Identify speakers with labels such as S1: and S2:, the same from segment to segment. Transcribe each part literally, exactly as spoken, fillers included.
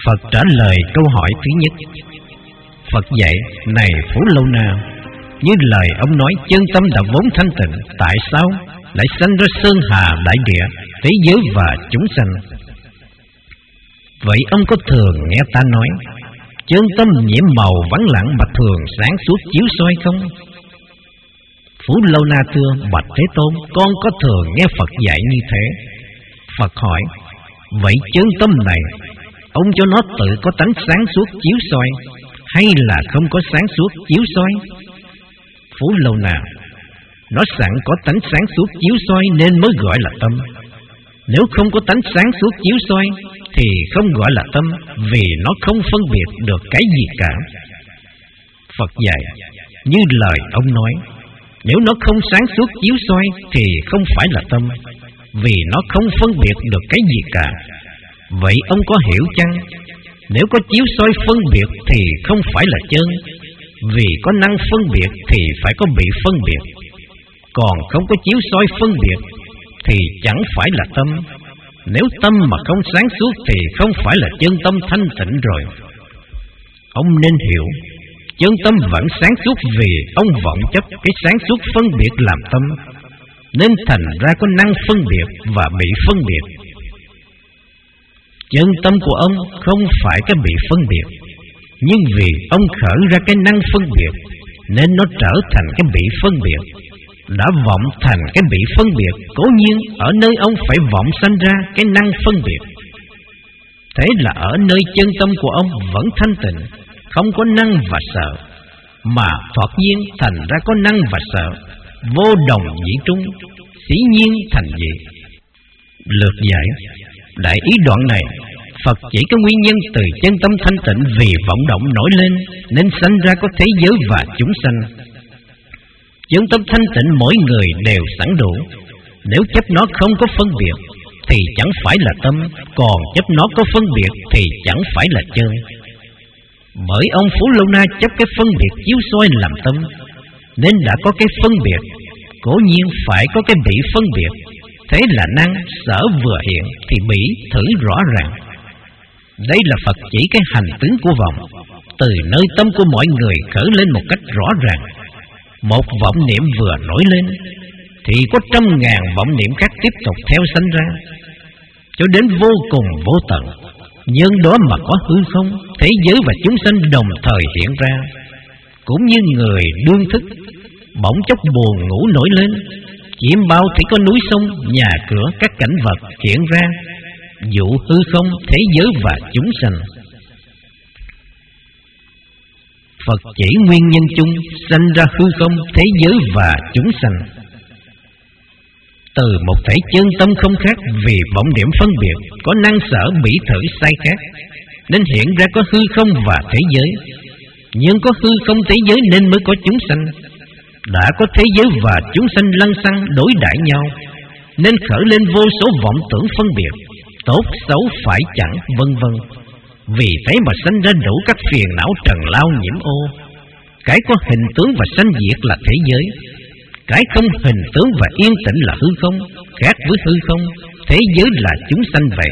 S1: Phật trả lời câu hỏi thứ nhất. Phật dạy: này Phú Lâu Na, như lời ông nói, chân tâm đã vốn thanh tịnh, tại sao lại sanh ra sơn hà đại địa, thế giới và chúng sanh? Vậy ông có thường nghe ta nói chân tâm nhiễm màu vắng lặng mà thường sáng suốt chiếu soi không? Phú Lâu Na thưa: bạch Thế Tôn, con có thường nghe Phật dạy như thế. Phật hỏi: vậy chân tâm này ông cho nó tự có tánh sáng suốt chiếu soi, hay là không có sáng suốt chiếu soi? Phú Lâu Na: nó sẵn có tánh sáng suốt chiếu soi nên mới gọi là tâm. Nếu không có tánh sáng suốt chiếu soi thì không gọi là tâm, vì nó không phân biệt được cái gì cả. Phật dạy: như lời ông nói, nếu nó không sáng suốt chiếu soi thì không phải là tâm, vì nó không phân biệt được cái gì cả. Vậy ông có hiểu chăng? Nếu có chiếu soi phân biệt thì không phải là chân, vì có năng phân biệt thì phải có bị phân biệt. Còn không có chiếu soi phân biệt thì chẳng phải là tâm. Nếu tâm mà không sáng suốt thì không phải là chân tâm thanh tịnh rồi. Ông nên hiểu, chân tâm vẫn sáng suốt vì ông vọng chấp cái sáng suốt phân biệt làm tâm, nên thành ra có năng phân biệt và bị phân biệt. Chân tâm của ông không phải cái bị phân biệt, nhưng vì ông khởi ra cái năng phân biệt nên nó trở thành cái bị phân biệt. Đã vọng thành cái bị phân biệt, cố nhiên ở nơi ông phải vọng sanh ra cái năng phân biệt. Thế là ở nơi chân tâm của ông vẫn thanh tịnh, không có năng và sợ, mà thoạt nhiên thành ra có năng và sợ, vô đồng dĩ trung, dĩ nhiên thành dị. Lược giải: đại ý đoạn này, Phật chỉ có nguyên nhân từ chân tâm thanh tịnh vì vọng động nổi lên nên sanh ra có thế giới và chúng sanh. Chân tâm thanh tịnh mỗi người đều sẵn đủ. Nếu chấp nó không có phân biệt thì chẳng phải là tâm, còn chấp nó có phân biệt thì chẳng phải là chân. Bởi ông Phú Lâu Na chấp cái phân biệt chiếu soi làm tâm, nên đã có cái phân biệt, cố nhiên phải có cái bị phân biệt. Thế là năng sở vừa hiện thì bị thử rõ ràng. Đây là Phật chỉ cái hành tướng của vọng, từ nơi tâm của mọi người khởi lên một cách rõ ràng. Một vọng niệm vừa nổi lên thì có trăm ngàn vọng niệm khác tiếp tục theo sanh ra, cho đến vô cùng vô tận. Nhưng đó mà có hư không, thế giới và chúng sanh đồng thời hiện ra. Cũng như người đương thức, bỗng chốc buồn ngủ nổi lên, chiêm bao thì có núi sông, nhà cửa, các cảnh vật hiện ra, dụ hư không, thế giới và chúng sanh. Phật chỉ nguyên nhân chung sanh ra hư không, thế giới và chúng sanh. Từ một thể chân tâm không khác, vì vọng niệm phân biệt có năng sở bị thử sai khác, nên hiện ra có hư không và thế giới. Nhưng có hư không thế giới nên mới có chúng sanh. Đã có thế giới và chúng sanh lăng xăng đối đãi nhau, nên khởi lên vô số vọng tưởng phân biệt, tốt xấu phải chẳng, vân vân. Vì thế mà sanh ra đủ các phiền não trần lao nhiễm ô. Cái có hình tướng và sanh diệt là thế giới, cái không hình tướng và yên tĩnh là hư không. Khác với hư không, thế giới là chúng sanh vậy.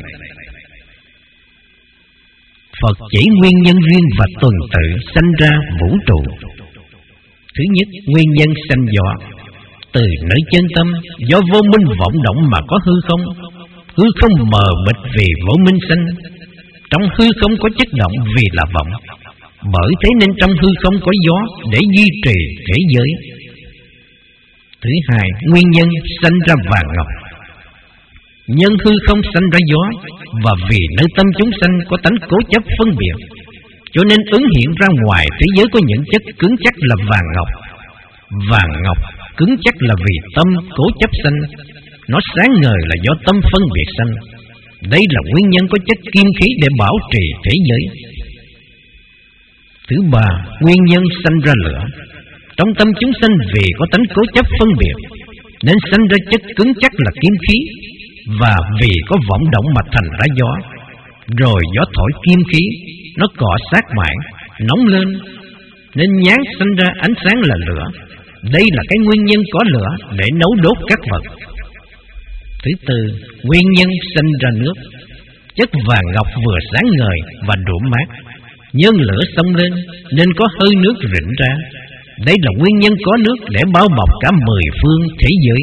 S1: Phật chỉ nguyên nhân riêng và tuần tự sanh ra vũ trụ. Thứ nhất, nguyên nhân sanh gió. Từ nơi chân tâm, do vô minh vọng động mà có hư không. Hư không mờ mịt vì vô minh sanh. Trong hư không có chất động vì là vọng. Bởi thế nên trong hư không có gió để duy trì thế giới. Thứ hai, nguyên nhân sanh ra vàng ngọc. Nhân hư không sanh ra gió, và vì nơi tâm chúng sanh có tánh cố chấp phân biệt, cho nên ứng hiện ra ngoài thế giới có những chất cứng chắc là vàng ngọc. Vàng ngọc cứng chắc là vì tâm cố chấp sanh, nó sáng ngời là do tâm phân biệt sanh. Đây là nguyên nhân có chất kim khí để bảo trì thế giới. Thứ ba, nguyên nhân sanh ra lửa. Trong tâm chúng sanh vì có tánh cố chấp phân biệt, nên sanh ra chất cứng chắc là kim khí, và vì có vọng động mà thành ra gió. Rồi gió thổi kim khí, nó cọ sát mãi, nóng lên, nên nhán sanh ra ánh sáng là lửa. Đây là cái nguyên nhân có lửa để nấu đốt các vật. Thứ tư, nguyên nhân sanh ra nước. chất vàng ngọc vừa sáng ngời và đủ mát. Nhân lửa xông lên nên có hơi nước rịn ra. Đây là nguyên nhân có nước để bao bọc cả mười phương thế giới.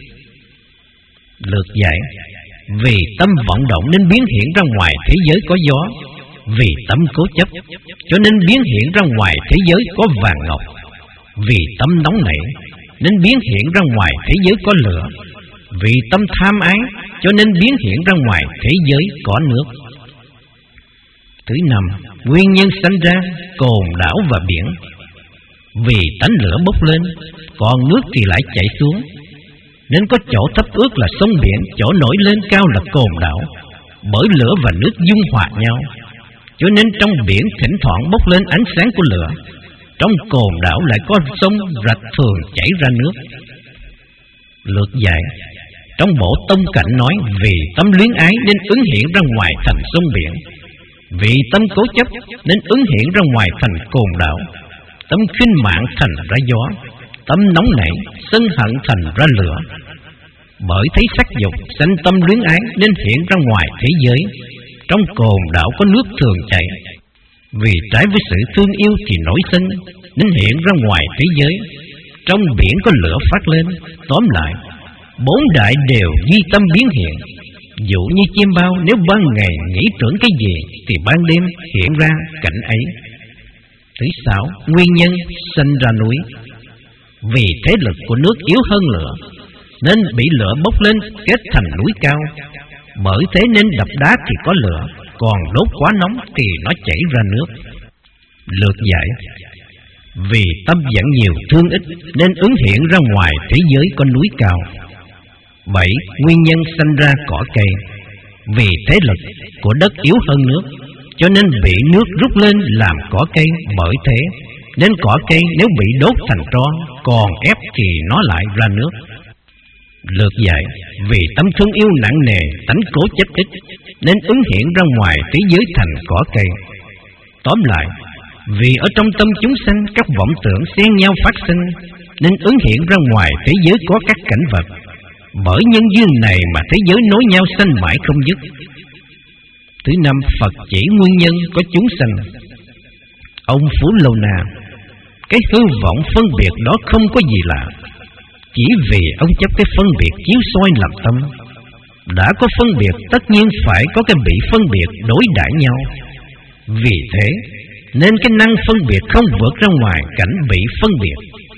S1: Lược giải: vì tâm vọng động nên biến hiện ra ngoài thế giới có gió. Vì tâm cố chấp cho nên biến hiện ra ngoài thế giới có vàng ngọc. Vì tâm nóng nảy nên biến hiện ra ngoài thế giới có lửa. Vì tâm tham ái cho nên biến hiện ra ngoài thế giới có nước. Thứ năm, nguyên nhân sanh ra cồn đảo và biển. Vì tánh lửa bốc lên, còn nước thì lại chảy xuống, nên có chỗ thấp ước là sông biển, chỗ nổi lên cao là cồn đảo. Bởi lửa và nước dung hòa nhau, cho nên trong biển thỉnh thoảng bốc lên ánh sáng của lửa. Trong cồn đảo lại có sông rạch thường chảy ra nước. Lược giải: trong bộ tông cảnh nói vì tâm luyến ái nên ứng hiện ra ngoài thành sông biển. Vì tâm cố chấp nên ứng hiện ra ngoài thành cồn đảo. Tâm khinh mạng thành ra gió. Tâm nóng nảy sân hận thành ra lửa. Bởi thấy sắc dục sanh tâm luyến ái nên hiện ra ngoài thế giới. Trong cồn đảo có nước thường chảy. Vì trái với sự thương yêu thì nổi sinh nên hiện ra ngoài thế giới. Trong biển có lửa phát lên. Tóm lại, bốn đại đều duy tâm biến hiện. Dụ như chim bao, nếu ban ngày nghĩ tưởng cái gì thì ban đêm hiện ra cảnh ấy. Thứ sáu, nguyên nhân sinh ra núi. Vì thế lực của nước yếu hơn lửa nên bị lửa bốc lên kết thành núi cao. Bởi thế nên đập đá thì có lửa, còn đốt quá nóng thì nó chảy ra nước. Lược giải: vì tâm giận nhiều thương ít nên ứng hiện ra ngoài thế giới có núi cao. Bảy, nguyên nhân sanh ra cỏ cây. Vì thế lực của đất yếu hơn nước cho nên bị nước rút lên làm cỏ cây. Bởi thế nên cỏ cây nếu bị đốt thành tro, còn ép thì nó lại ra nước. Lược giải: vì tâm thương yêu nặng nề, tánh cố chấp ít nên ứng hiện ra ngoài thế giới thành cỏ cây. Tóm lại, vì ở trong tâm chúng sanh các vọng tưởng xen nhau phát sinh nên ứng hiện ra ngoài thế giới có các cảnh vật. Bởi nhân duyên này mà thế giới nối nhau sanh mãi không dứt. Thứ năm, Phật chỉ nguyên nhân có chúng sanh. Ông Phú Lâu Na: cái hư vọng phân biệt đó không có gì lạ. Chỉ vì ông chấp cái phân biệt chiếu soi làm tâm. Đã có phân biệt tất nhiên phải có cái bị phân biệt đối đãi nhau. Vì thế nên cái năng phân biệt không vượt ra ngoài cảnh bị phân biệt.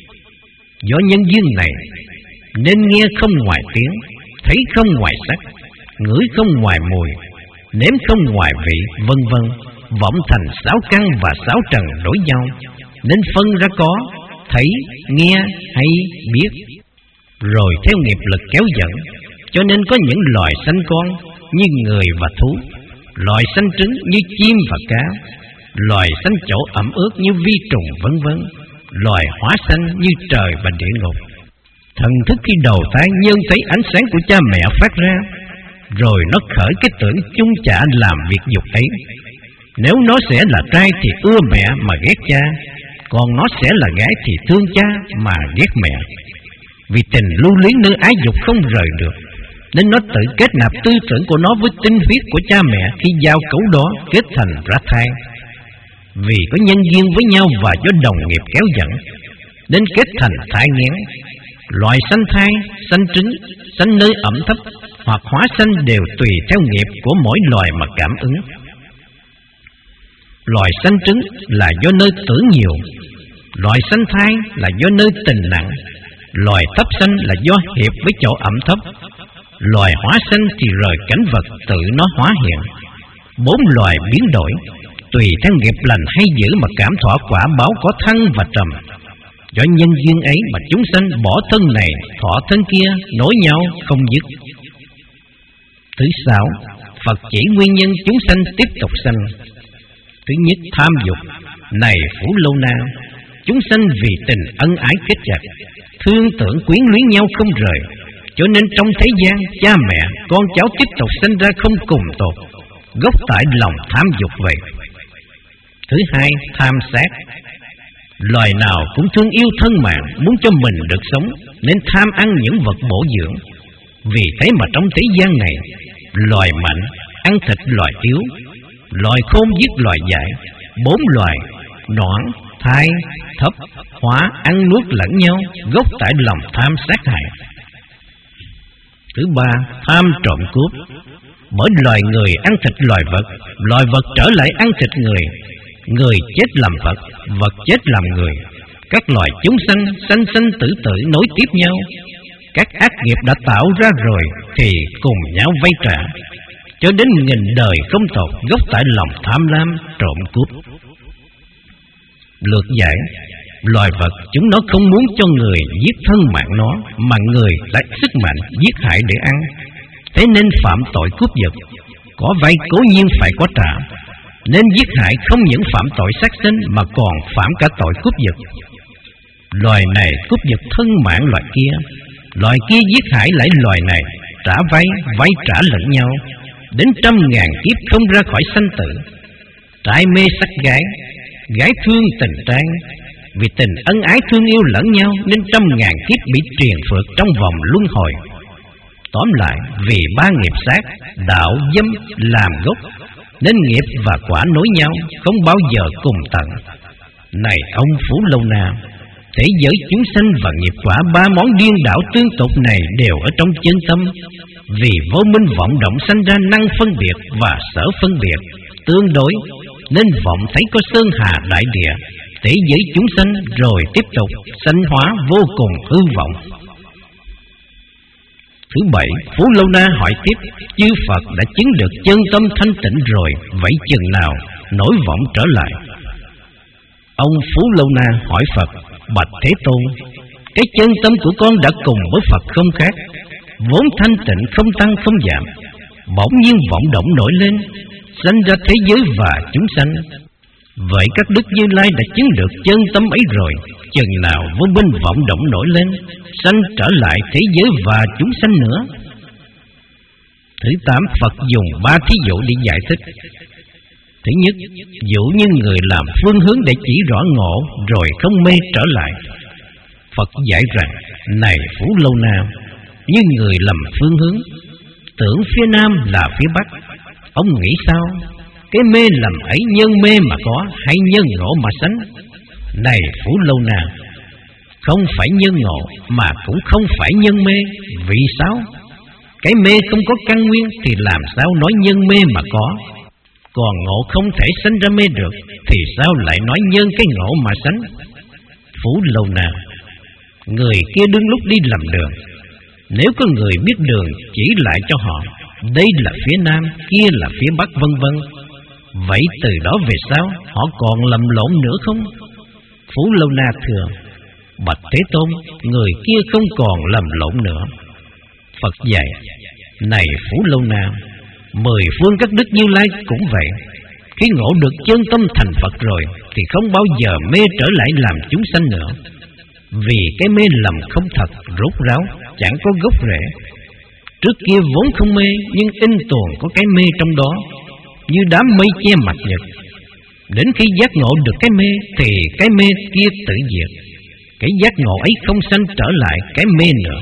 S1: Do nhân duyên này nên nghe không ngoài tiếng, thấy không ngoài sắc, ngửi không ngoài mùi, nếm không ngoài vị, vân vân. Vọng thành sáu căn và sáu trần đối nhau, nên phân ra có thấy, nghe hay biết. Rồi theo nghiệp lực kéo dẫn, cho nên có những loài sanh con như người và thú, loài sanh trứng như chim và cá, loài sanh chỗ ẩm ướt như vi trùng vân vân, loài hóa sanh như trời và địa ngục. Thần thức khi đầu thai nhân thấy ánh sáng của cha mẹ phát ra, rồi nó khởi cái tưởng chung chạ làm việc dục ấy. Nếu nó sẽ là trai thì ưa mẹ mà ghét cha, còn nó sẽ là gái thì thương cha mà ghét mẹ. Vì tình lưu luyến nơi ái dục không rời được, nên nó tự kết nạp tư tưởng của nó với tinh huyết của cha mẹ khi giao cấu đó kết thành ra thai. Vì có nhân duyên với nhau và do đồng nghiệp kéo dẫn, nên kết thành thai nghén. Loài sanh thai, sanh trứng, sanh nơi ẩm thấp hoặc hóa sanh đều tùy theo nghiệp của mỗi loài mà cảm ứng. Loài sanh trứng là do nơi tưởng nhiều, loài sanh thai là do nơi tình nặng, loài thấp sanh là do hiệp với chỗ ẩm thấp, loài hóa sanh thì rời cảnh vật tự nó hóa hiện. Bốn loài biến đổi tùy theo nghiệp lành hay dữ mà cảm thọ quả báo có thăng và trầm. Do nhân duyên ấy mà chúng sanh bỏ thân này thọ thân kia, nối nhau không dứt. Thứ sáu, Phật chỉ nguyên nhân chúng sanh tiếp tục sanh. Thứ nhất, tham dục. Này Phú Lâu Na, chúng sanh vì tình ân ái kết chặt, thương tưởng quyến luyến nhau không rời, cho nên trong thế gian cha mẹ con cháu tiếp tục sanh ra không cùng tột, gốc tại lòng tham dục vậy. Thứ hai, tham sát. Loài nào cũng thương yêu thân mạng, muốn cho mình được sống, nên tham ăn những vật bổ dưỡng. Vì thế mà trong thế gian này, loài mạnh ăn thịt loài yếu, loài khôn giết loài dại, bốn loài nõn, thai, thấp, hóa ăn nuốt lẫn nhau, gốc tại lòng tham sát hại. Thứ ba, tham trộm cướp. Bởi loài người ăn thịt loài vật, loài vật trở lại ăn thịt người, người chết làm vật, vật chết làm người. Các loài chúng sanh sanh sanh tử tử nối tiếp nhau. Các ác nghiệp đã tạo ra rồi thì cùng nhau vay trả, cho đến nghìn đời không tột, gốc tại lòng tham lam trộm cướp. Lược giải, loài vật chúng nó không muốn cho người giết thân mạng nó, mà người lại sức mạnh giết hại để ăn. Thế nên phạm tội cướp giật, có vay cố nhiên phải có trả. Nên giết hại không những phạm tội sát sinh mà còn phạm cả tội cướp giật. Loài này cướp giật thân mạng loài kia, loài kia giết hại lại loài này, trả vay, vay trả lẫn nhau, đến trăm ngàn kiếp không ra khỏi sanh tử. Trai mê sắc gái, gái thương tình trai, vì tình ân ái thương yêu lẫn nhau nên trăm ngàn kiếp bị triền phượt trong vòng luân hồi. Tóm lại, vì ba nghiệp sát, đạo, dâm làm gốc, nên nghiệp và quả nối nhau, không bao giờ cùng tận. Này ông Phú Lâu Na, thế giới chúng sanh và nghiệp quả ba món điên đảo tương tục này đều ở trong chân tâm. Vì vô minh vọng động sanh ra năng phân biệt và sở phân biệt tương đối, nên vọng thấy có sơn hà đại địa, thế giới chúng sanh rồi tiếp tục sanh hóa vô cùng hư vọng. Thứ bảy, Phú Lâu Na hỏi tiếp, chư Phật đã chứng được chân tâm thanh tịnh rồi, vậy chừng nào nổi vọng trở lại? Ông Phú Lâu Na hỏi Phật, bạch Thế Tôn, cái chân tâm của con đã cùng với Phật không khác, vốn thanh tịnh không tăng không giảm, bỗng nhiên vọng động nổi lên, sanh ra thế giới và chúng sanh. Vậy các đức Như Lai đã chứng được chân tâm ấy rồi, chừng nào vô minh vọng động nổi lên, sanh trở lại thế giới và chúng sanh nữa? Thứ tám, Phật dùng ba thí dụ để giải thích. Thứ nhất, dụ như người làm phương hướng để chỉ rõ ngộ rồi không mê trở lại. Phật giải rằng, này Phú Lâu Na, như người lầm phương hướng, tưởng phía nam là phía bắc, ông nghĩ sao? Cái mê lầm ấy nhân mê mà có hay nhân ngộ mà sánh? Này Phú Lâu Na, không phải nhân ngộ mà cũng không phải nhân mê. Vì sao? Cái mê không có căn nguyên thì làm sao nói nhân mê mà có? Còn ngộ không thể sanh ra mê được thì sao lại nói nhân cái ngộ mà sánh? Phú Lâu Na, người kia đứng lúc đi lầm đường, nếu có người biết đường chỉ lại cho họ, đây là phía nam, kia là phía bắc vân vân, vậy từ đó về sau họ còn lầm lộn nữa không? Phú Lâu Na thưa, bạch Thế Tôn, người kia không còn lầm lộn nữa. Phật dạy, này Phú Lâu Na, mười phương các đức Như Lai cũng vậy. Khi ngộ được chân tâm thành Phật rồi thì không bao giờ mê trở lại làm chúng sanh nữa. Vì cái mê lầm không thật, rốt ráo, chẳng có gốc rễ. Trước kia vốn không mê, nhưng in tuồn có cái mê trong đó, như đám mây che mặt nhật. Đến khi giác ngộ được cái mê thì cái mê kia tự diệt. Cái giác ngộ ấy không sanh trở lại cái mê nữa.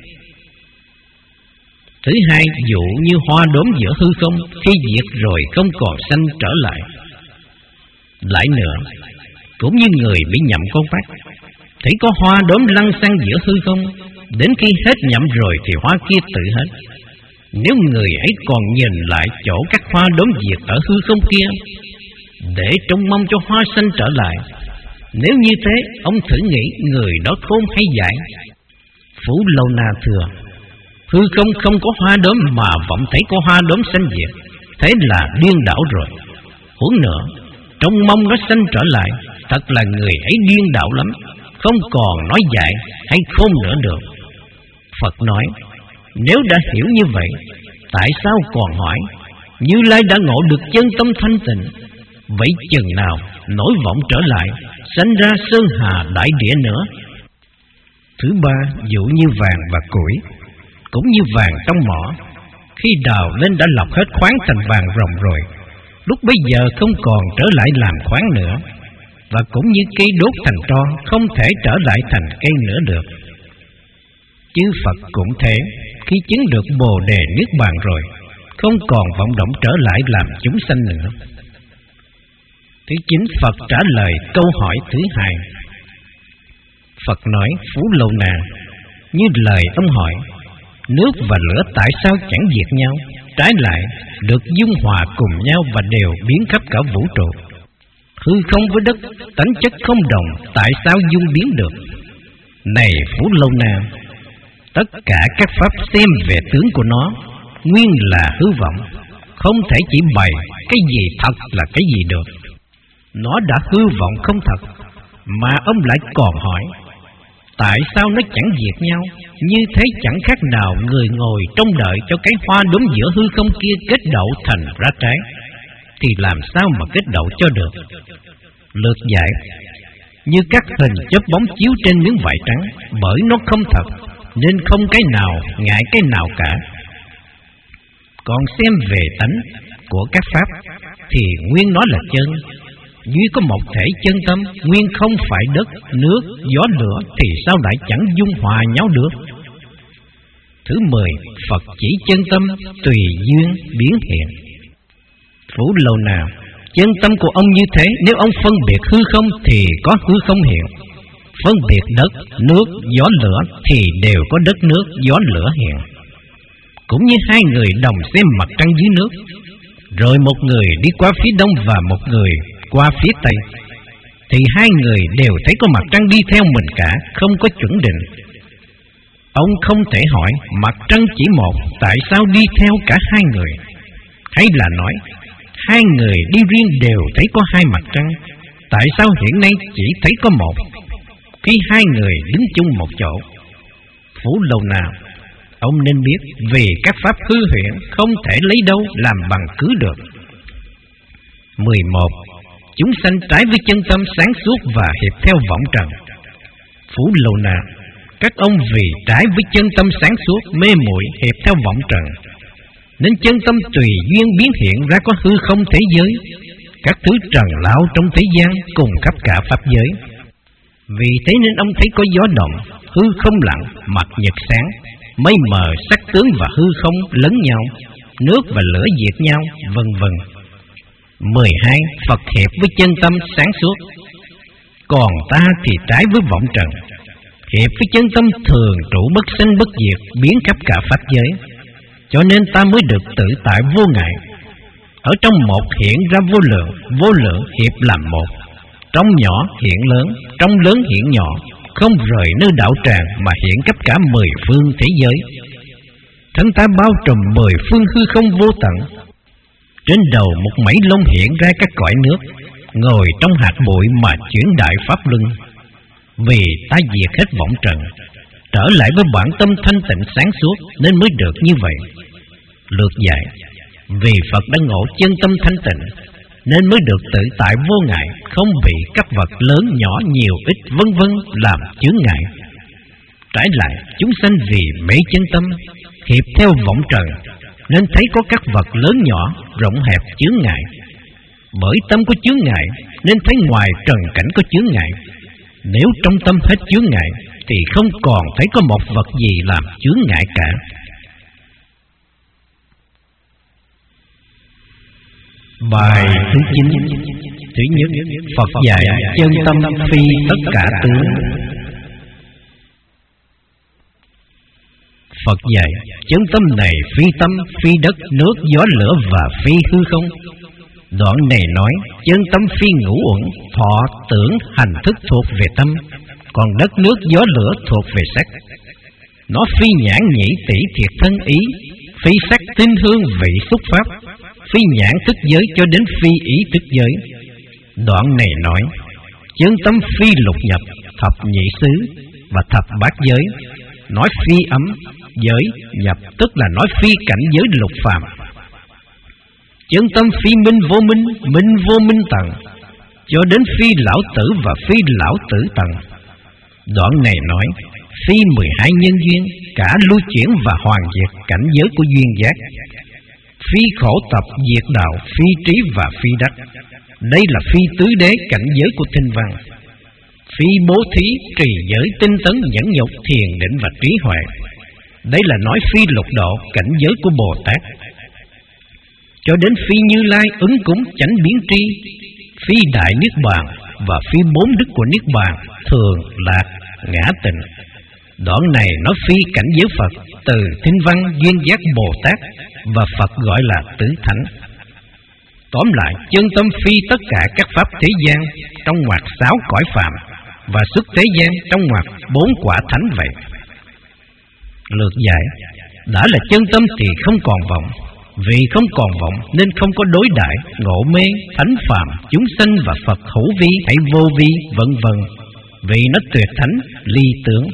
S1: Thứ hai, dụ như hoa đốm giữa hư không, khi diệt rồi không còn sanh trở lại. Lại nữa, cũng như người bị nhậm con mắt, thấy có hoa đốm lăn xăng giữa hư không, đến khi hết nhậm rồi thì hoa kia tự hết. Nếu người ấy còn nhìn lại chỗ các hoa đốm diệt ở hư không kia, để trông mong cho hoa sanh trở lại, nếu như thế, ông thử nghĩ người đó khôn hay dại? Phú Lâu Na thưa, hư không không có hoa đốm mà vọng thấy có hoa đốm sanh diệt, thế là điên đảo rồi. Huống nữa, trông mong nó sanh trở lại, thật là người ấy điên đảo lắm, không còn nói dại hay khôn nữa được. Phật nói, nếu đã hiểu như vậy, tại sao còn hỏi? Như Lai đã ngộ được chân tâm thanh tịnh, vậy chừng nào nổi vọng trở lại, sanh ra sơn hà đại địa nữa? Thứ ba, dụ như vàng và củi, cũng như vàng trong mỏ, khi đào lên đã lọc hết khoáng thành vàng ròng rồi, lúc bây giờ không còn trở lại làm khoáng nữa. Và cũng như cây đốt thành tro, không thể trở lại thành cây nữa được. Chư Phật cũng thế, khi chứng được Bồ Đề Niết Bàn rồi, không còn vọng động trở lại làm chúng sanh nữa. Thứ chín, Phật trả lời câu hỏi thứ hai. Phật nói: Phú Lâu Na, như lời ông hỏi, nước và lửa tại sao chẳng diệt nhau, trái lại được dung hòa cùng nhau và đều biến khắp cả vũ trụ? Hư không với đất, tánh chất không đồng, tại sao dung biến được? Này Phú Lâu Na, tất cả các pháp xem về tướng của nó nguyên là hư vọng, không thể chỉ bày cái gì thật là cái gì được. Nó đã hư vọng không thật, mà ông lại còn hỏi tại sao nó chẳng diệt nhau? Như thế chẳng khác nào người ngồi trông đợi cho cái hoa đốm giữa hư không kia kết đậu thành ra trái, thì làm sao mà kết đậu cho được? Lược giải: như các hình chớp bóng chiếu trên miếng vải trắng, bởi nó không thật nên không cái nào ngại cái nào cả. Còn xem về tánh của các pháp thì nguyên nó là chân, duy có một thể chân tâm, nguyên không phải đất, nước, gió, lửa, thì sao lại chẳng dung hòa nhau được? Thứ mười, Phật chỉ chân tâm tùy duyên biến hiện. Phú Lâu Na, chân tâm của ông như thế, nếu ông phân biệt hư không thì có hư không hiện, phân biệt đất, nước, gió, lửa thì đều có đất, nước, gió, lửa hiện. Cũng như hai người đồng xem mặt trăng dưới nước, rồi một người đi qua phía đông và một người qua phía tây, thì hai người đều thấy có mặt trăng đi theo mình cả, không có chuẩn định. Ông không thể hỏi mặt trăng chỉ một, tại sao đi theo cả hai người? Hay là nói hai người đi riêng đều thấy có hai mặt trăng, tại sao hiện nay chỉ thấy có một, khi hai người đứng chung một chỗ? Phú Lâu Na, ông nên biết vì các pháp hư huyễn không thể lấy đâu làm bằng cứ được. Mười một, chúng sanh trái với chân tâm sáng suốt và hiệp theo vọng trần. Phú Lâu Na, các ông vì trái với chân tâm sáng suốt, mê muội hiệp theo vọng trần, nên chân tâm tùy duyên biến hiện ra có hư không thế giới, các thứ trần lão trong thế gian cùng khắp cả pháp giới. Vì thế nên ông thấy có gió động, hư không lặng, mặt nhật sáng, mây mờ sắc tướng và hư không lấn nhau, nước và lửa diệt nhau, vân vân. Mười hai, Phật hiệp với chân tâm sáng suốt. Còn ta thì trái với vọng trần, hiệp với chân tâm thường trụ bất sanh bất diệt, biến khắp cả pháp giới, cho nên ta mới được tự tại vô ngại. Ở trong một hiện ra vô lượng, vô lượng hiệp làm một, trong nhỏ hiện lớn, trong lớn hiện nhỏ, không rời nơi đạo tràng mà hiện khắp cả mười phương thế giới. Thân ta bao trùm mười phương hư không vô tận, trên đầu một mảy lông hiện ra các cõi nước, ngồi trong hạt bụi mà chuyển đại pháp luân. Vì ta diệt hết vọng trần, trở lại với bản tâm thanh tịnh sáng suốt, nên mới được như vậy. Lược giải: vì Phật đã ngộ chân tâm thanh tịnh, nên mới được tự tại vô ngại, không bị các vật lớn nhỏ nhiều ít vân vân làm chướng ngại. Trái lại, chúng sanh vì mê chân tâm, hiệp theo vọng trần, nên thấy có các vật lớn nhỏ, rộng hẹp chướng ngại. Bởi tâm có chướng ngại, nên thấy ngoài trần cảnh có chướng ngại. Nếu trong tâm hết chướng ngại, thì không còn thấy có một vật gì làm chướng ngại cả. Bài thứ chín. Thứ nhất, Phật dạy chân tâm phi tất cả tướng. Phật dạy chân tâm này phi tâm, phi đất, nước, gió, lửa và phi hư không. Đoạn này nói chân tâm phi ngũ uẩn, thọ, tưởng, hành thức thuộc về tâm, còn đất, nước, gió, lửa thuộc về sắc. Nó phi nhãn nhĩ tỷ thiệt thân ý, phi sắc tinh hương vị xúc pháp, phi nhãn thức giới cho đến phi ý thức giới. Đoạn này nói chân tâm phi lục nhập, thập nhị xứ và thập bát giới. Nói phi ấm, giới, nhập tức là nói phi cảnh giới lục phàm. Chân tâm phi minh vô minh, minh vô minh tầng, cho đến phi lão tử và phi lão tử tầng. Đoạn này nói phi mười hai nhân duyên, cả lưu chuyển và hoàn diệt cảnh giới của duyên giác. Phi khổ tập diệt đạo, phi trí và phi đắc. Đây là phi tứ đế cảnh giới của tinh văn. Phi bố thí, trì giới, tinh tấn, nhẫn nhục, thiền định và trí huệ. Đây là nói phi lục độ cảnh giới của Bồ Tát. cho đến phi Như Lai ứng cúng chánh biến tri, phi đại niết bàn và phi bốn đức của niết bàn, thường, lạc, ngã tịnh. Đoạn này nói phi cảnh giới Phật, từ Thinh Văn Duyên Giác Bồ Tát và Phật gọi là tứ thánh. Tóm lại, chân tâm phi tất cả các pháp thế gian trong ngoặc sáu cõi phàm và xuất thế gian trong ngoặc bốn quả thánh vậy. Lược giải: đã là chân tâm thì không còn vọng, vì không còn vọng nên không có đối đãi, ngộ mê, thánh phàm, chúng sanh và Phật hữu vi hay vô vi, vân vân, vì nó tuyệt thánh, ly tưởng.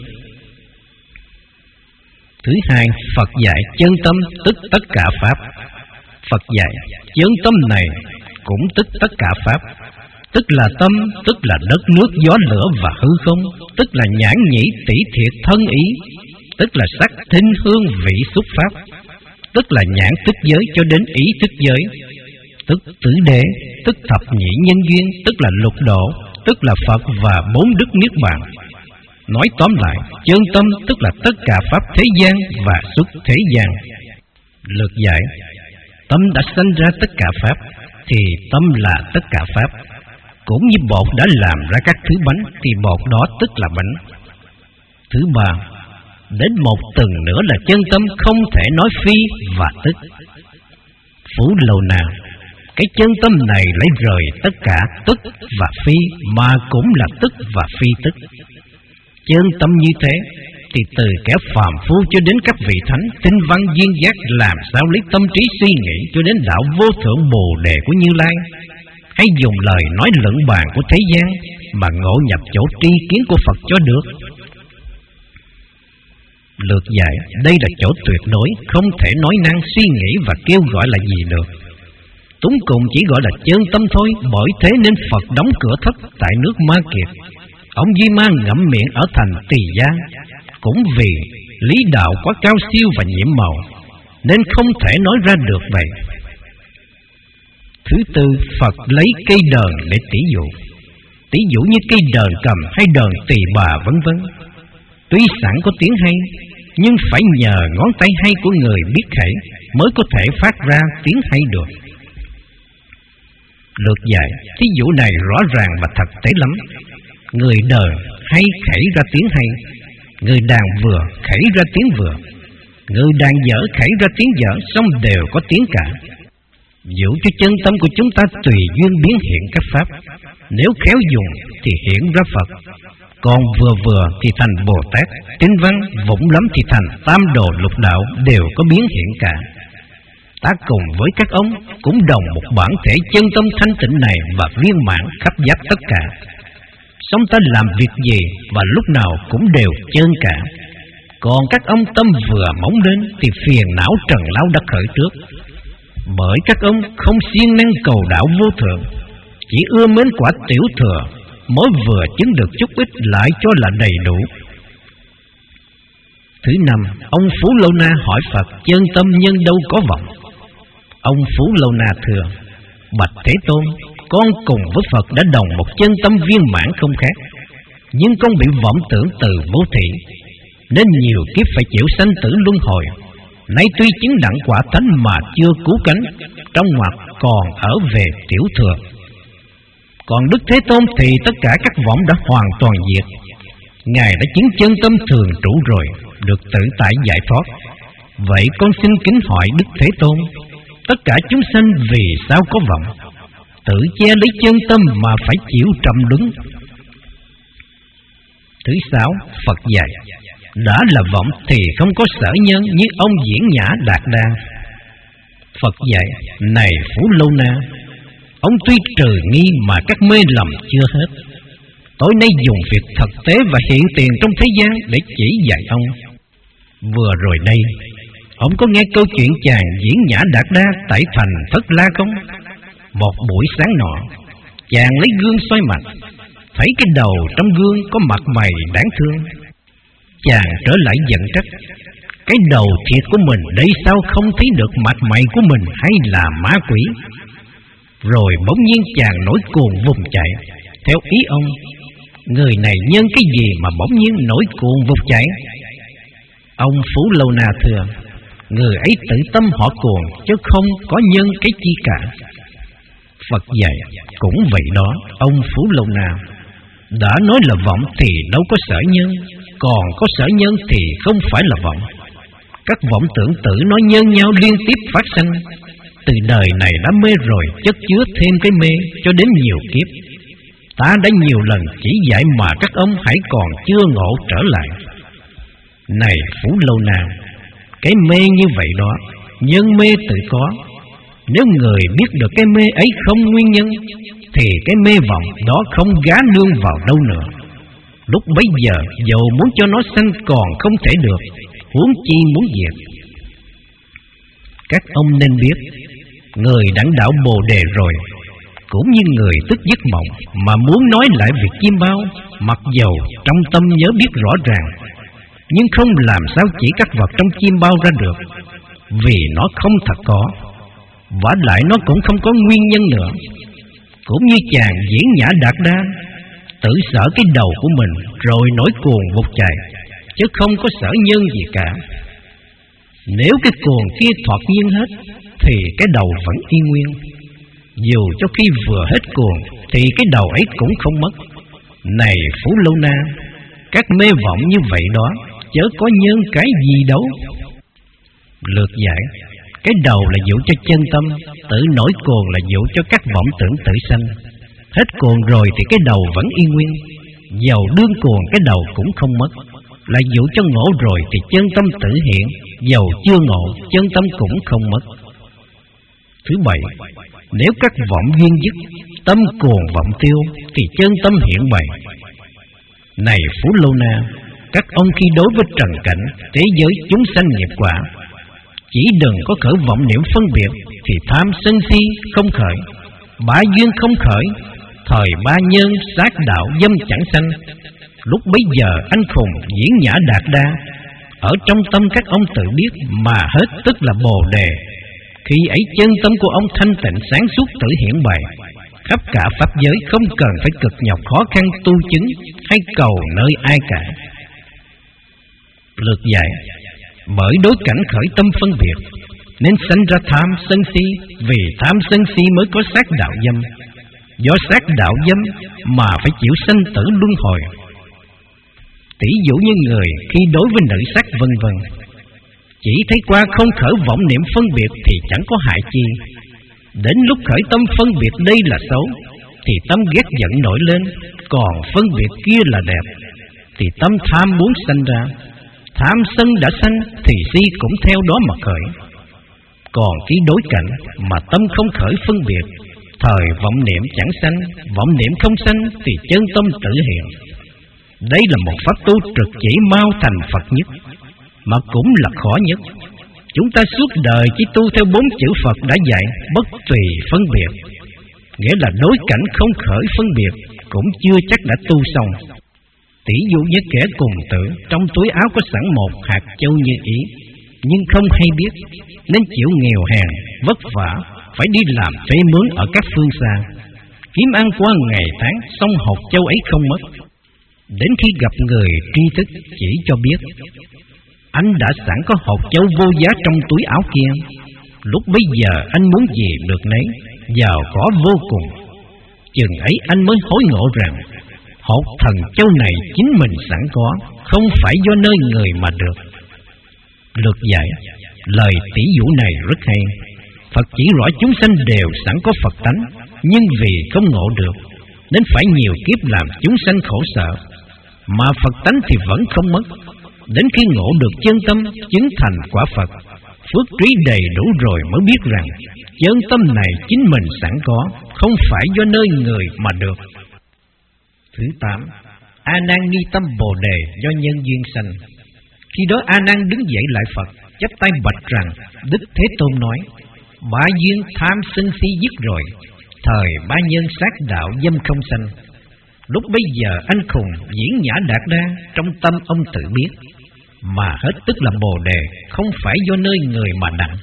S1: Thứ hai, Phật dạy chân tâm tức tất cả pháp. Phật dạy chân tâm này cũng tức tất cả pháp, tức là tâm, tức là đất nước gió lửa và hư không, tức là nhãn nhĩ tỷ thiệt thân ý, tức là sắc thinh hương vị xúc pháp, tức là nhãn thức giới cho đến ý thức giới, tức tứ đế, tức thập nhị nhân duyên, tức là lục độ, tức là Phật và bốn đức niết bàn. Nói tóm lại, chân tâm tức là tất cả pháp thế gian và xuất thế gian. Lược giải: tâm đã sanh ra tất cả pháp, thì tâm là tất cả pháp. Cũng như bột đã làm ra các thứ bánh, thì bột đó tức là bánh. Thứ ba, đến một tầng nữa là chân tâm không thể nói phi và tức. Phú Lâu Na, cái chân tâm này lấy rời tất cả tức và phi, mà cũng là tức và phi tức. Chân tâm như thế thì từ kẻ phàm phu cho đến các vị thánh tinh văn duyên giác, làm sao lấy tâm trí suy nghĩ cho đến đạo vô thượng Bồ Đề của Như Lai, hay dùng lời nói luận bàn của thế gian mà ngộ nhập chỗ tri kiến của Phật cho được. Lược giải: đây là chỗ tuyệt đối, không thể nói năng suy nghĩ và kêu gọi là gì được. Túng cùng chỉ gọi là chân tâm thôi. Bởi thế nên Phật đóng cửa thất tại nước Ma Kiệt, ông Di Ma ngậm miệng ở thành Tỳ Gia, cũng vì lý đạo quá cao siêu và nhiễm màu nên không thể nói ra được vậy. Thứ tư, Phật lấy cây đờn để tỉ dụ. Tỉ dụ như cây đờn cầm hay đờn tỳ bà vân vân. Tuy sẵn có tiếng hay, nhưng phải nhờ ngón tay hay của người biết khẩy mới có thể phát ra tiếng hay được. Lược giải: thí dụ này rõ ràng và thực tế lắm. Người đờn hay khẩy ra tiếng hay, người đàn vừa khẩy ra tiếng vừa, người đàn dở khẩy ra tiếng dở, xong đều có tiếng cả. Dụ cho chân tâm của chúng ta tùy duyên biến hiện các pháp, nếu khéo dùng thì hiện ra Phật, còn vừa vừa thì thành Bồ Tát, tinh văn vụng lắm thì thành tam đồ lục đạo, đều có biến hiện cả. Ta cùng với các ông cũng đồng một bản thể chân tâm thanh tịnh này và viên mãn khắp giáp tất cả. Xong ta làm việc gì và lúc nào cũng đều chân cả. Còn các ông tâm vừa móng lên thì phiền não trần lao đã khởi trước. Bởi các ông không siêng năng cầu đạo vô thượng, chỉ ưa mến quả tiểu thừa, mới vừa chứng được chút ít lại cho là đầy đủ. Thứ năm, ông Phú Lâu Na hỏi Phật chân tâm nhân đâu có vọng. Ông Phú Lâu Na thưa: bạch Thế Tôn, con cùng với Phật đã đồng một chân tâm viên mãn không khác, nhưng con bị vọng tưởng từ vô thị, nên nhiều kiếp phải chịu sanh tử luân hồi. Nay tuy chứng đẳng quả thánh mà chưa cứu cánh, trong ngoặc còn ở về tiểu thừa. Còn Đức Thế Tôn thì tất cả các vọng đã hoàn toàn diệt. Ngài đã chứng chân tâm thường trụ rồi, được tự tại giải thoát. Vậy con xin kính hỏi Đức Thế Tôn, tất cả chúng sanh vì sao có vọng? Tự che lấy chân tâm mà phải chịu trầm đứng. Thứ sáu, Phật dạy đã là vọng thì không có sở nhân như ông Diễn Nhã Đạt Đa. Phật dạy: này Phú Lâu Na, ông tuy trừ nghi mà các mê lầm chưa hết. Tối nay dùng việc thực tế và hiện tiền trong thế gian để chỉ dạy ông. Vừa rồi đây, ông có nghe câu chuyện chàng Diễn Nhã Đạt Đa tại thành Thất La không? Một buổi sáng nọ, chàng lấy gương soi mặt, thấy cái đầu trong gương có mặt mày đáng thương. Chàng trở lại giận trách: cái đầu thiệt của mình đây sao không thấy được mặt mày của mình hay là ma quỷ? Rồi bỗng nhiên chàng nổi cuồng vùng chạy. Theo ý ông, người này nhân cái gì mà bỗng nhiên nổi cuồng vùng chạy? Ông Phú Lâu Na thưa: người ấy tự tâm họ cuồng, chứ không có nhân cái chi cả. Phật dạy cũng vậy đó, ông Phú Lâu Na. Đã nói là vọng thì đâu có sở nhân, còn có sở nhân thì không phải là vọng. Các vọng tưởng tử nói nhân nhau liên tiếp phát sanh. Từ đời này đã mê rồi, chất chứa thêm cái mê cho đến nhiều kiếp. Ta đã nhiều lần chỉ dạy mà các ông hãy còn chưa ngộ trở lại. Này Phú Lâu Na, cái mê như vậy đó, nhân mê tự có. Nếu người biết được cái mê ấy không nguyên nhân, thì cái mê vọng đó không gá nương vào đâu nữa. Lúc bấy giờ dầu muốn cho nó sanh còn không thể được, huống chi muốn diệt. Các ông nên biết, người đẳng đạo Bồ Đề rồi, cũng như người tức giấc mộng mà muốn nói lại việc chim bao, mặc dầu trong tâm nhớ biết rõ ràng, nhưng không làm sao chỉ các vật trong chim bao ra được, vì nó không thật có. Vả lại nó cũng không có nguyên nhân nữa. Cũng như chàng diễn nhã Đạt Đa, tự sợ cái đầu của mình rồi nổi cuồng vụt chạy, chứ không có sở nhân gì cả. Nếu cái cuồng kia thoạt nhiên hết, thì cái đầu vẫn y nguyên. Dù cho khi vừa hết cuồng, thì cái đầu ấy cũng không mất. Này Phú Lâu Na, các mê vọng như vậy đó, chớ có nhân cái gì đâu. Lược giải, cái đầu là dụ cho chân tâm, tự nổi cuồng là dụ cho các vọng tưởng tự sanh. Hết cuồng rồi thì cái đầu vẫn y nguyên. Dầu đương cuồng cái đầu cũng không mất. Là dụ cho ngộ rồi thì chân tâm tự hiện. Dầu chưa ngộ, chân tâm cũng không mất. Thứ bảy, nếu các vọng duyên dứt, tâm cuồng vọng tiêu, thì chân tâm hiện bày. Này Phú Lâu Na, các ông khi đối với trần cảnh, thế giới chúng sanh nghiệp quả, chỉ đừng có khởi vọng niệm phân biệt, thì tham sân si không khởi, bá duyên không khởi, thời ba nhân sát đạo dâm chẳng sanh. Lúc bấy giờ anh khùng diễn nhã Đạt Đa, ở trong tâm các ông tự biết mà hết tức là Bồ Đề. Khi ấy chân tâm của ông thanh tịnh sáng suốt tự hiện bày, khắp cả pháp giới không cần phải cực nhọc khó khăn tu chứng hay cầu nơi ai cả. Lược dạy, bởi đối cảnh khởi tâm phân biệt, nên sanh ra tham sân si, vì tham sân si mới có sát đạo dâm. Do sát đạo dâm mà phải chịu sanh tử luân hồi. Tỷ dụ như người khi đối với nữ sắc vân vân, chỉ thấy qua không khởi vọng niệm phân biệt thì chẳng có hại chi. Đến lúc khởi tâm phân biệt đây là xấu, thì tâm ghét giận nổi lên, còn phân biệt kia là đẹp, thì tâm tham muốn sanh ra. Tham sân đã sanh thì si cũng theo đó mà khởi. Còn khi đối cảnh mà tâm không khởi phân biệt, thời vọng niệm chẳng sanh, vọng niệm không sanh thì chân tâm tự hiện. Đây là một pháp tu trực chỉ mau thành Phật nhất, mà cũng là khó nhất. Chúng ta suốt đời chỉ tu theo bốn chữ Phật đã dạy bất tùy phân biệt, nghĩa là đối cảnh không khởi phân biệt cũng chưa chắc đã tu xong. Tỷ dụ như kẻ cùng tử, trong túi áo có sẵn một hạt châu như ý, nhưng không hay biết, nên chịu nghèo hèn, vất vả, phải đi làm thuê mướn ở các phương xa, kiếm ăn qua ngày tháng, xong hột châu ấy không mất. Đến khi gặp người tri thức chỉ cho biết, anh đã sẵn có hột châu vô giá trong túi áo kia. Lúc bấy giờ anh muốn gì được nấy, giàu có vô cùng. Chừng ấy anh mới hối ngộ rằng hột thần châu này chính mình sẵn có, không phải do nơi người mà được. Lược dạy, lời tỷ dụ này rất hay. Phật chỉ rõ chúng sanh đều sẵn có Phật tánh, nhưng vì không ngộ được, nên phải nhiều kiếp làm chúng sanh khổ sở. Mà Phật tánh thì vẫn không mất. Đến khi ngộ được chân tâm, chứng thành quả Phật, phước trí đầy đủ rồi mới biết rằng chân tâm này chính mình sẵn có, không phải do nơi người mà được. Thứ tám, A Nan nghi tâm Bồ Đề do nhân duyên sanh. Khi đó A Nan đứng dậy lại Phật, chắp tay bạch rằng: Đức Thế Tôn nói, bá duyên tham sân si dứt rồi, thời ba nhân sát đạo dâm không sanh. Lúc bấy giờ anh khùng diễn nhã Đạt Đa, trong tâm ông tự biết, mà hết tức là Bồ Đề, không phải do nơi người mà đặng.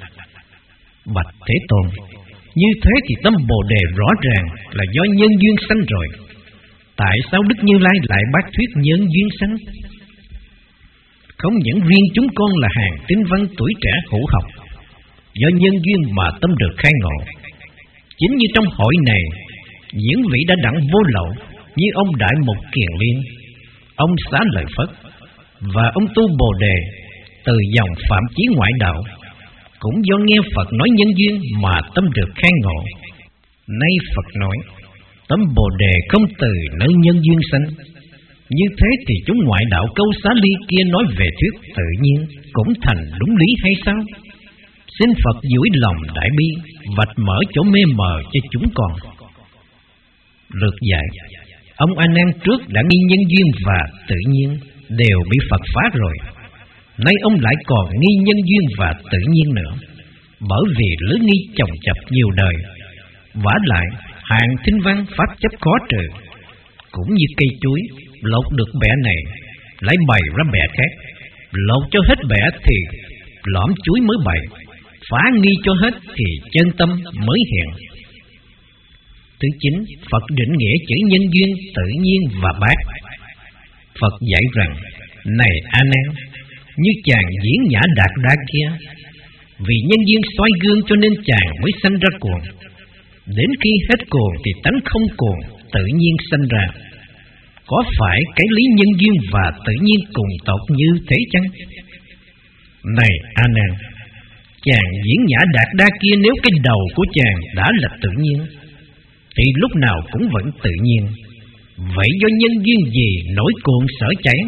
S1: Bạch Thế Tôn, như thế thì tâm Bồ Đề rõ ràng là do nhân duyên sanh rồi. Tại sao Đức Như Lai lại bác thuyết nhân duyên sanh? Không những riêng chúng con là hàng tinh văn tuổi trẻ hữu học, do nhân duyên mà tâm được khai ngộ. Chính như trong hội này, những vị đã đặng vô lậu như ông Đại Mục Kiền Liên, ông Xá Lợi Phất và ông Tu Bồ Đề từ dòng Phạm Chí ngoại đạo, cũng do nghe Phật nói nhân duyên mà tâm được khai ngộ. Nay Phật nói, tấm Bồ Đề không từ nơi nhân duyên sanh. Như thế thì chúng ngoại đạo câu Xá Ly kia nói về thuyết tự nhiên cũng thành đúng lý hay sao? Xin Phật duỗi lòng đại bi, vạch mở chỗ mê mờ cho chúng con. Lược dạy, ông A Nan trước đã nghi nhân duyên và tự nhiên đều bị Phật phá rồi, nay ông lại còn nghi nhân duyên và tự nhiên nữa, bởi vì lưới nghi chồng chập nhiều đời. Vả lại, hàng thinh văn pháp chấp khó trừ, cũng như cây chuối, lột được bẻ này lại bày ra bẻ khác, lột cho hết bẻ thì lõm chuối mới bày, phá nghi cho hết thì chân tâm mới hiện. Thứ chín, Phật định nghĩa chữ nhân duyên, tự nhiên và bát. Phật dạy rằng, này A Nan, như chàng diễn nhã Đạt Đa kia, vì nhân duyên soi gương cho nên chàng mới sanh ra cuồng. Đến khi hết cuồng thì tánh không cuồng tự nhiên sanh ra. Có phải cái lý nhân duyên và tự nhiên cùng tột như thế chăng? Này A Nan, chàng diễn nhã Đạt Đa kia, nếu cái đầu của chàng đã là tự nhiên thì lúc nào cũng vẫn tự nhiên. Vậy do nhân duyên gì nổi cuồng sở chảy?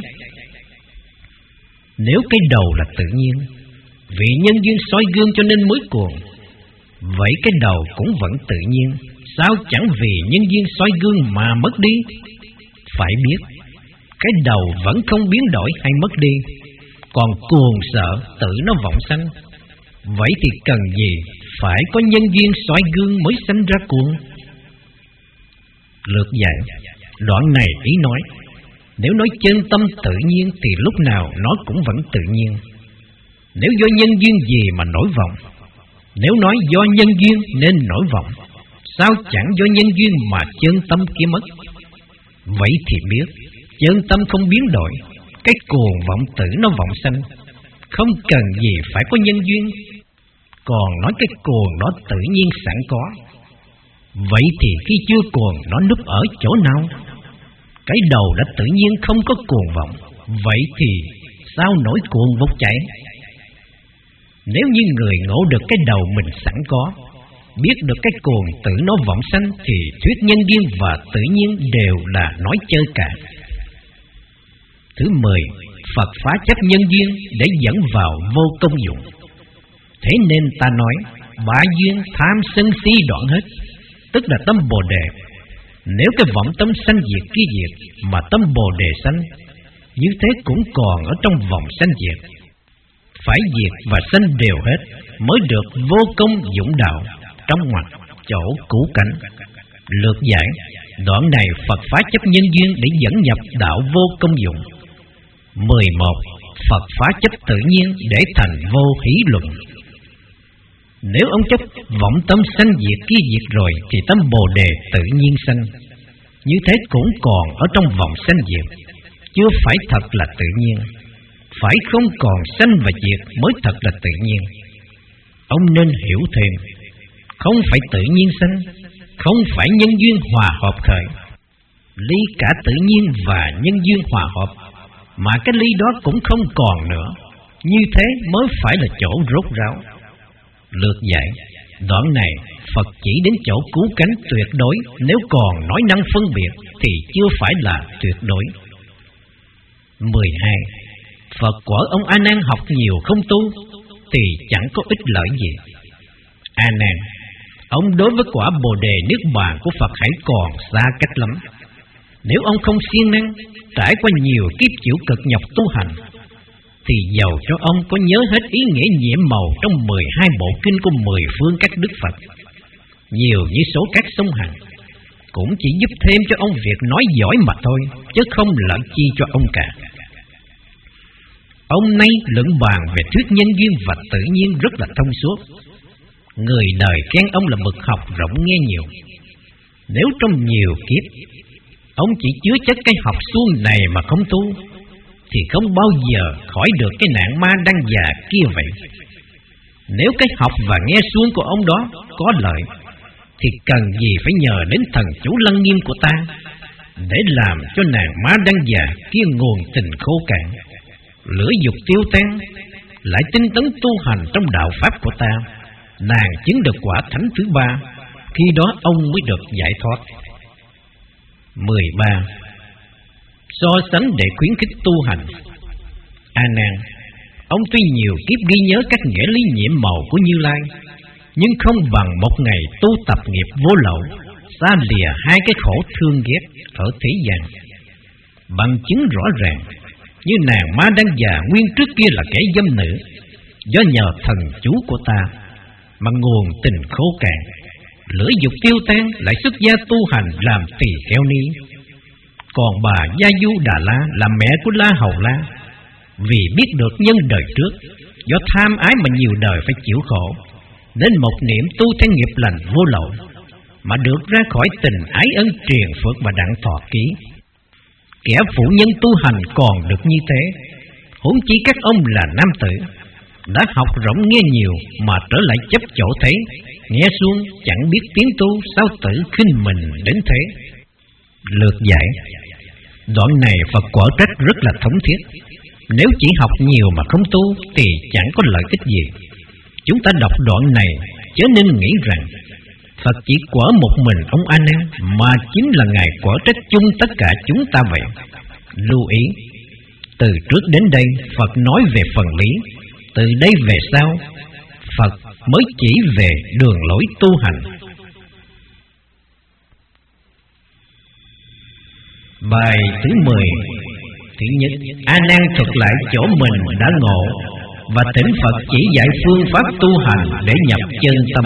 S1: Nếu cái đầu là tự nhiên, vì nhân duyên soi gương cho nên mới cuồng, vậy cái đầu cũng vẫn tự nhiên, sao chẳng vì nhân duyên soi gương mà mất đi? Phải biết, cái đầu vẫn không biến đổi hay mất đi, còn cuồng sợ tự nó vọng sanh. Vậy thì cần gì phải có nhân duyên soi gương mới sanh ra cuồng? Lược dạy, đoạn này ý nói, nếu nói chân tâm tự nhiên thì lúc nào nó cũng vẫn tự nhiên. Nếu do nhân duyên gì mà nổi vọng? Nếu nói do nhân duyên nên nổi vọng, sao chẳng do nhân duyên mà chân tâm kia mất? Vậy thì biết, chân tâm không biến đổi, cái cuồng vọng tử nó vọng sanh, không cần gì phải có nhân duyên. Còn nói cái cuồng đó tự nhiên sẵn có, vậy thì khi chưa cuồng nó núp ở chỗ nào? Cái đầu đã tự nhiên không có cuồng vọng, vậy thì sao nổi cuồng bốc chảy? Nếu như người ngộ được cái đầu mình sẵn có, biết được cái cuồng tự nó vọng sanh, thì thuyết nhân duyên và tự nhiên đều là nói chơi cả. Thứ mười, Phật phá chấp nhân duyên để dẫn vào vô công dụng. Thế nên ta nói, bá duyên tham sân si đoạn hết, tức là tâm Bồ Đề. Nếu cái vọng tâm sanh diệt kia diệt mà tâm Bồ Đề sanh, như thế cũng còn ở trong vòng sanh diệt. Phải diệt và sanh đều hết mới được vô công dụng đạo, trong ngoặc chỗ cũ cảnh. Lược giải, đoạn này Phật phá chấp nhân duyên để dẫn nhập đạo vô công dụng. Mười một, Phật phá chấp tự nhiên để thành vô hỷ luận. Nếu ông chấp vọng tâm sanh diệt kia diệt rồi thì tâm Bồ Đề tự nhiên sanh, như thế cũng còn ở trong vòng sanh diệt, chưa phải thật là tự nhiên. Phải không còn sanh và diệt mới thật là tự nhiên. Ông nên hiểu thêm, không phải tự nhiên sanh, không phải nhân duyên hòa hợp khởi. Ly cả tự nhiên và nhân duyên hòa hợp, mà cái ly đó cũng không còn nữa, như thế mới phải là chỗ rốt ráo. Lược dạy, đoạn này Phật chỉ đến chỗ cứu cánh tuyệt đối. Nếu còn nói năng phân biệt thì chưa phải là tuyệt đối. Mười hai, Phật quả ông A Nan học nhiều không tu thì chẳng có ích lợi gì. A Nan, ông đối với quả Bồ Đề Niết Bàn của Phật hãy còn xa cách lắm. Nếu ông không siêng năng trải qua nhiều kiếp chịu cực nhọc tu hành, thì dầu cho ông có nhớ hết ý nghĩa nhiệm màu trong mười hai bộ kinh của mười phương các đức Phật, nhiều như số các sông Hằng, cũng chỉ giúp thêm cho ông việc nói giỏi mà thôi, chứ không lợi chi cho ông cả. Ông nay luận bàn về thuyết nhân duyên và tự nhiên rất là thông suốt. Người đời khen ông là bậc học rộng nghe nhiều. Nếu trong nhiều kiếp ông chỉ chứa chất cái học suông này mà không tu, thì không bao giờ khỏi được cái nạn ma đăng già kia vậy. Nếu cái học và nghe suông của ông đó có lợi, thì cần gì phải nhờ đến thần chủ Lăng Nghiêm của ta để làm cho nàng ma đăng già kia nguồn tình khô cạn, lửa dục tiêu tan, lại tinh tấn tu hành trong đạo pháp của ta. Nàng chứng được quả thánh thứ ba, khi đó ông mới được giải thoát. mười ba. So sánh để khuyến khích tu hành. A Nan, ông tuy nhiều kiếp ghi nhớ các nghĩa lý nhiệm màu của Như Lai, nhưng không bằng một ngày tu tập nghiệp vô lậu, xa lìa hai cái khổ thương ghét ở thế gian. Bằng chứng rõ ràng, như nàng ma đăng già nguyên trước kia là kẻ dâm nữ, do nhờ thần chú của ta mà nguồn tình khô cạn, lửa dục tiêu tan, lại xuất gia tu hành làm tỳ kheo ni. Còn bà Gia Du Đà La là mẹ của La Hầu La, vì biết được nhân đời trước, do tham ái mà nhiều đời phải chịu khổ, nên một niệm tu theo nghiệp lành vô lậu, mà được ra khỏi tình ái ân triền phước và đặng thọ ký. Kẻ phụ nhân tu hành còn được như thế, huống chi các ông là nam tử, đã học rộng nghe nhiều mà trở lại chấp chỗ thế, nghe suông chẳng biết tiếng tu, sao tự khinh mình đến thế. Lược giải. Đoạn này Phật quở trách rất là thống thiết. Nếu chỉ học nhiều mà không tu thì chẳng có lợi ích gì. Chúng ta đọc đoạn này chớ nên nghĩ rằng Phật chỉ quở một mình ông A Nan, mà chính là Ngài quở trách chung tất cả chúng ta vậy. Lưu ý, từ trước đến đây Phật nói về phần lý, từ đây về sau Phật mới chỉ về đường lối tu hành. Bài thứ mười. Thứ nhất, A Nan thuật lại chỗ mình đã ngộ và thỉnh Phật chỉ dạy phương pháp tu hành để nhập chân tâm.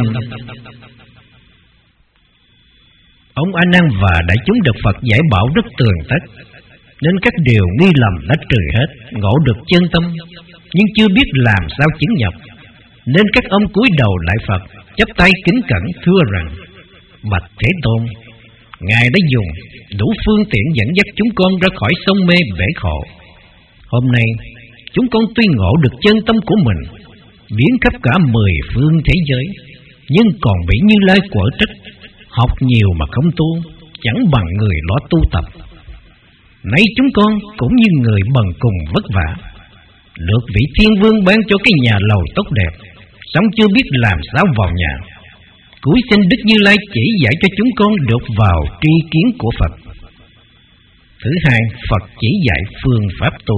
S1: Ông A Nan và đại chúng được Phật giải bảo rất tường tận, nên các điều nghi lầm đã trừ hết, ngộ được chân tâm, nhưng chưa biết làm sao chứng nhập, nên các ông cúi đầu lại Phật, chắp tay kính cẩn thưa rằng: Bạch Thế Tôn, Ngài đã dùng đủ phương tiện dẫn dắt chúng con ra khỏi sông mê bể khổ. Hôm nay chúng con tuy ngộ được chân tâm của mình, biến khắp cả mười phương thế giới, nhưng còn bị Như Lai quở trách: học nhiều mà không tu, chẳng bằng người lo tu tập. Nay chúng con cũng như người bần cùng vất vả, được vị thiên vương ban cho cái nhà lầu tốt đẹp, xong chưa biết làm sao vào nhà. Cúi xin Đức Như Lai chỉ dạy cho chúng con được vào tri kiến của Phật. Thứ hai, Phật chỉ dạy phương pháp tu.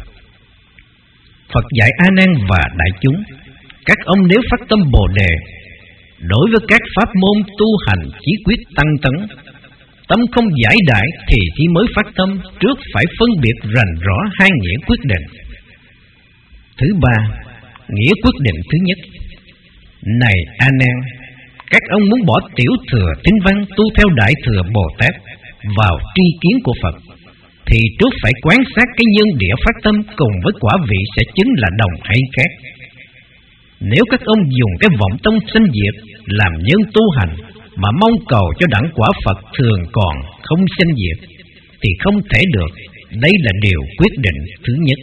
S1: Phật dạy A Nan và đại chúng: các ông nếu phát tâm Bồ Đề, đối với các pháp môn tu hành chí quyết tăng tấn, tâm không giải đại thì khi mới phát tâm, trước phải phân biệt rành rõ hai nghĩa quyết định. Thứ ba, nghĩa quyết định thứ nhất: này A Nan, các ông muốn bỏ tiểu thừa tinh văn tu theo đại thừa Bồ Tát vào tri kiến của Phật, thì trước phải quan sát cái nhân địa phát tâm cùng với quả vị sẽ chứng là đồng hay khác. Nếu các ông dùng cái vọng tâm sanh diệt làm nhân tu hành mà mong cầu cho đẳng quả Phật thường còn không sanh diệt, thì không thể được. Đây là điều quyết định thứ nhất.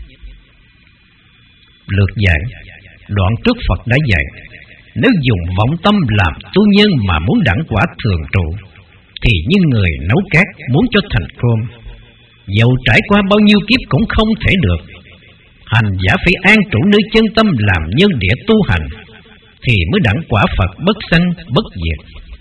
S1: Lược giải. Đoạn trước Phật đã dạy: nếu dùng vọng tâm làm tu nhân mà muốn đẳng quả thường trụ, thì như người nấu cát muốn cho thành chrome, dầu trải qua bao nhiêu kiếp cũng không thể được. Hành giả phải an trụ nơi chân tâm làm nhân địa tu hành, thì mới đẳng quả Phật bất sanh bất diệt.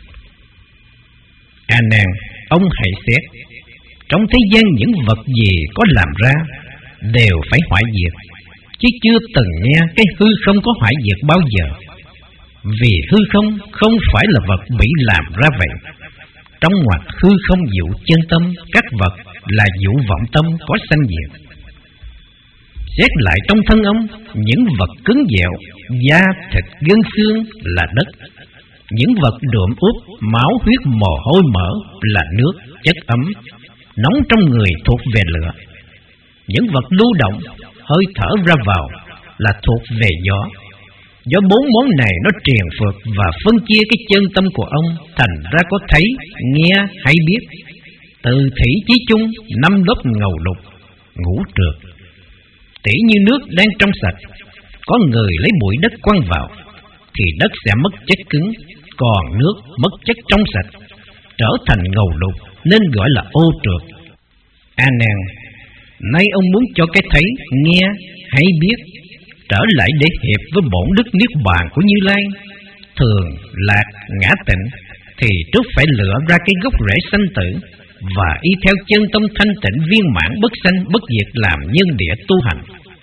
S1: A Nan, ông hãy xét, trong thế gian những vật gì có làm ra đều phải hoại diệt, chứ chưa từng nghe cái hư không có hoại diệt bao giờ. Vì hư không không phải là vật bị làm ra vậy. Trong ngoặc hư không dụ chân tâm, các vật là dụ vọng tâm có sanh diệt. Xét lại trong thân ông, những vật cứng dẻo, da, thịt, gân xương là đất. Những vật đượm úp, máu, huyết, mồ hôi, mỡ là nước, chất ấm. Nóng trong người thuộc về lửa. Những vật lưu động, hơi thở ra vào là thuộc về gió. Do bốn món này nó triền phược và phân chia cái chân tâm của ông, thành ra có thấy, nghe hay biết. Từ thủy chí chung, năm lớp ngầu lục, ngũ trược, Tỉ như nước đang trong sạch, có người lấy bụi đất quăng vào, thì đất sẽ mất chất cứng, còn nước mất chất trong sạch, trở thành ngầu đục, nên gọi là ô trượt. A Nan, nay ông muốn cho cái thấy, nghe hay biết trở lại để hiệp với bổn đức niết bàn của Như Lai, thường, lạc, ngã tịnh, thì trước phải lựa ra cái gốc rễ sanh tử và y theo chân tâm thanh tịnh viên mãn bất sanh bất diệt làm nhân địa tu hành.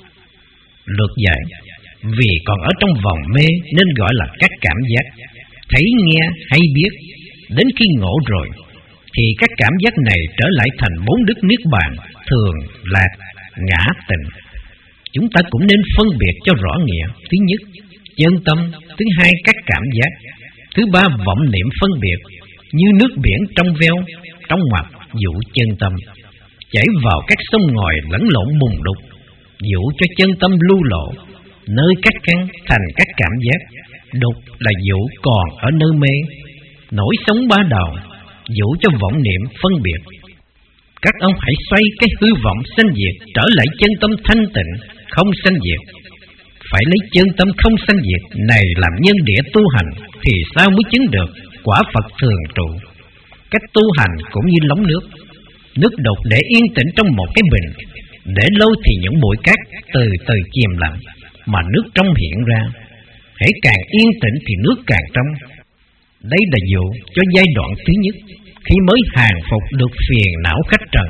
S1: Lược dạy, vì còn ở trong vòng mê nên gọi là các cảm giác, thấy nghe hay biết. Đến khi ngộ rồi thì các cảm giác này trở lại thành bốn đức niết bàn, thường, lạc, ngã, tịnh. Chúng ta cũng nên phân biệt cho rõ nghĩa. Thứ nhất, chân tâm. Thứ hai, các cảm giác. Thứ ba, vọng niệm phân biệt, như nước biển trong veo, trong ngoặt, dụ chân tâm chảy vào các sông ngòi lẫn lộn bùng đục, dụ cho chân tâm lưu lộ, nơi các căn thành các cảm giác. Đục là dụ còn ở nơi mê, nổi sóng ba đầu, dụ cho vọng niệm phân biệt. Các ông hãy xoay cái hư vọng sanh diệt trở lại chân tâm thanh tịnh không sanh diệt. Phải lấy chân tâm không sanh diệt này làm nhân địa tu hành thì sao mới chứng được quả Phật thường trụ. Cách tu hành cũng như lóng nước. Nước đục để yên tĩnh trong một cái bình, để lâu thì những bụi cát từ từ chìm lặng, mà nước trong hiện ra. Hễ càng yên tĩnh thì nước càng trong. Đây là dụ cho giai đoạn thứ nhất, khi mới hàng phục được phiền não khách trần.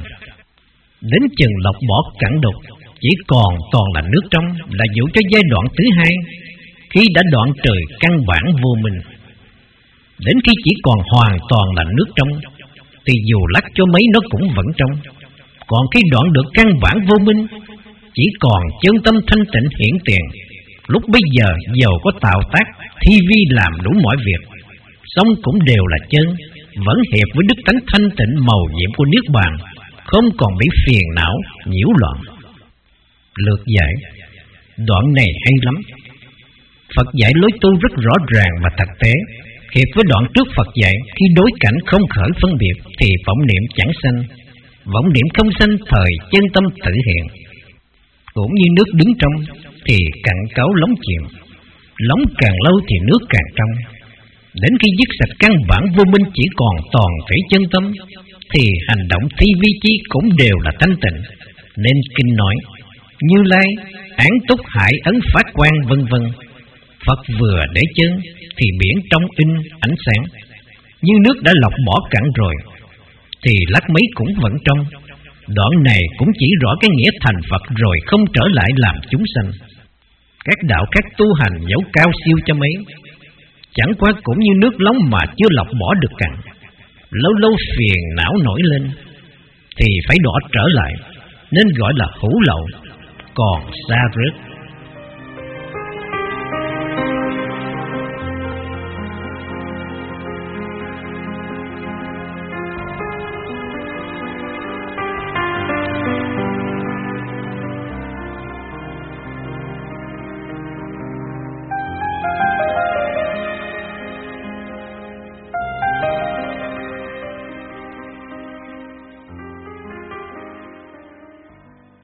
S1: Đến chừng lọc bỏ cặn đục, chỉ còn toàn là nước trong, là dụ cho giai đoạn thứ hai, khi đã đoạn trừ căn bản vô minh. Đến khi chỉ còn hoàn toàn là nước trong, thì dù lắc cho mấy nó cũng vẫn trong. Còn khi đoạn được căn bản vô minh, chỉ còn chân tâm thanh tịnh hiển tiền. Lúc bây giờ dầu có tạo tác thi vi làm đủ mọi việc, song cũng đều là chân, vẫn hiệp với đức tánh thanh tịnh màu nhiệm của niết bàn, không còn bị phiền não nhiễu loạn. Lược giải, đoạn này hay lắm. Phật dạy lối tu rất rõ ràng và thực tế. Hiệp với đoạn trước Phật dạy, khi đối cảnh không khởi phân biệt thì vọng niệm chẳng sanh, vọng niệm không sanh thời chân tâm tự hiện. Cũng như nước đứng trong thì cặn cấu lóng chìm, lóng càng lâu thì nước càng trong. Đến khi dứt sạch căn bản vô minh chỉ còn toàn thể chân tâm, thì hành động thi vi chi cũng đều là thanh tịnh. Nên kinh nói Như Lai án túc hải ấn phát quang vân vân. Phật vừa để chân thì biển trong in ánh sáng. Như nước đã lọc bỏ cặn rồi thì lát mấy cũng vẫn trong. Đoạn này cũng chỉ rõ cái nghĩa thành Phật rồi không trở lại làm chúng sanh. Các đạo khác tu hành dẫu cao siêu cho mấy, chẳng qua cũng như nước nóng mà chưa lọc bỏ được cặn. Lâu lâu phiền não nổi lên thì phải đỏ trở lại, nên gọi là hữu lậu, còn xa rớt.